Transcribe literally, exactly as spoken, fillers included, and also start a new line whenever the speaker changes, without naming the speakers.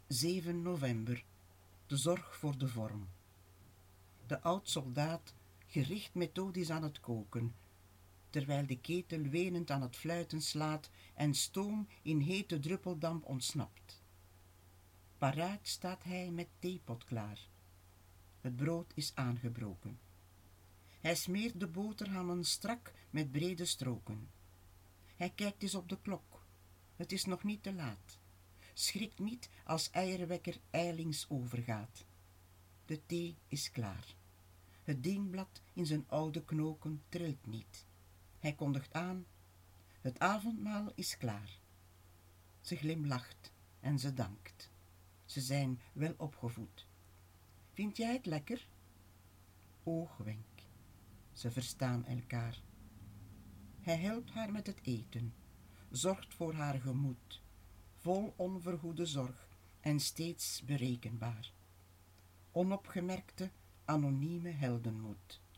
zeven november. De zorg voor de vorm. De oud-soldaat gericht methodisch aan het koken, terwijl de ketel wenend aan het fluiten slaat en stoom in hete druppeldamp ontsnapt. Paraat staat hij met theepot klaar. Het brood is aangebroken. Hij smeert de boterhammen strak met brede stroken. Hij kijkt eens op de klok. Het is nog niet te laat. Schrikt niet als eierwekker ijlings overgaat. De thee is klaar. Het dienblad in zijn oude knoken trilt niet. Hij kondigt aan: het avondmaal is klaar. Ze glimlacht en ze dankt. Ze zijn wel opgevoed. Vind jij het lekker? Oogwenk. Ze verstaan elkaar. Hij helpt haar met het eten, zorgt voor haar gemoed, vol onvergoede zorg en steeds berekenbaar. Onopgemerkte, anonieme heldenmoed.